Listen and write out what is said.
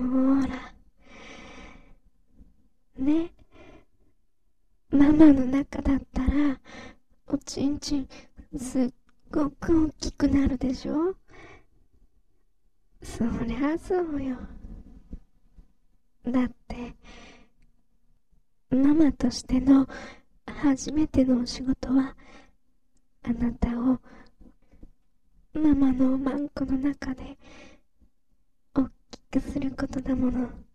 ほら。ね。ママの中だったら、おちんちん、すっごく大きくなるでしょ？そりゃそうよ。だって、ママとしての初めてのお仕事は、あなたをママのおまんこの中で大きくすることだもの。